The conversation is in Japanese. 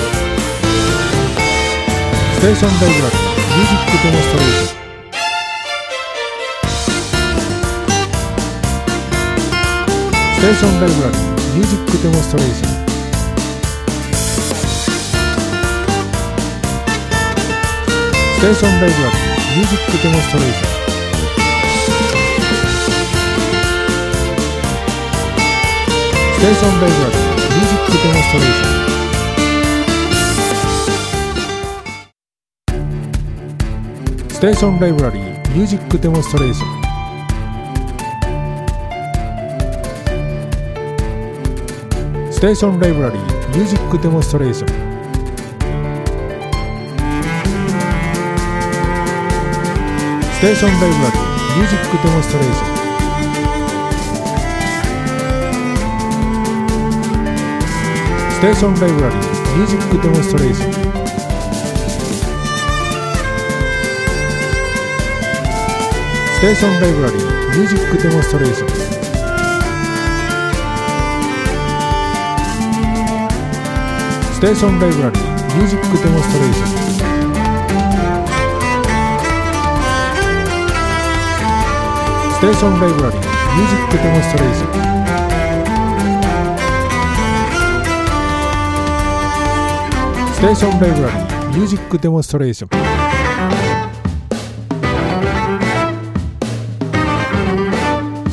ステーションライブラリーミュージックデモンストレーション。ステーションライブラリーミュージックデモンストレーション。ステーションライブラリーミュージックデモンストレーション。ステーションライブラリーミュージックデモンストレーション。ステーションライブラリーミュージックデモンストレーション。ステーションライブラリーミュージックデモンストレーション。ステーションライブラリーミュージックデモンストレーション。ステーションライブラリーミュージックデモンストレーション。ステーションライブラリーミュージックデモンストレーション。ステーションライブラリーミュージックデモンストレーション。ステーションライブラリーミュージックデモンストレーション。ステーションライブラリーミュージックデモンストレーション。